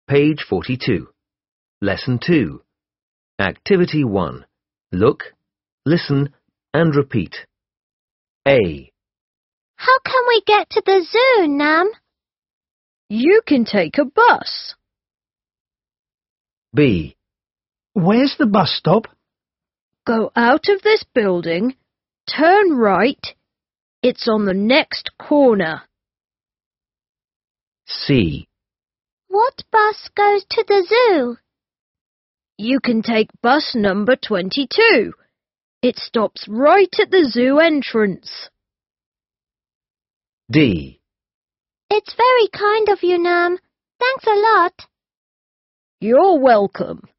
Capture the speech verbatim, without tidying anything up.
Page forty-two. Lesson two. Activity one. Look, listen and repeat. A. How can we get to the zoo, Nam? You can take a bus. B. Where's the bus stop? Go out of this building, turn right. It's on the next corner. C. What bus goes to the zoo? You can take bus number twenty-two. It stops right at the zoo entrance. D. It's very kind of you, Nam. Thanks a lot. You're welcome.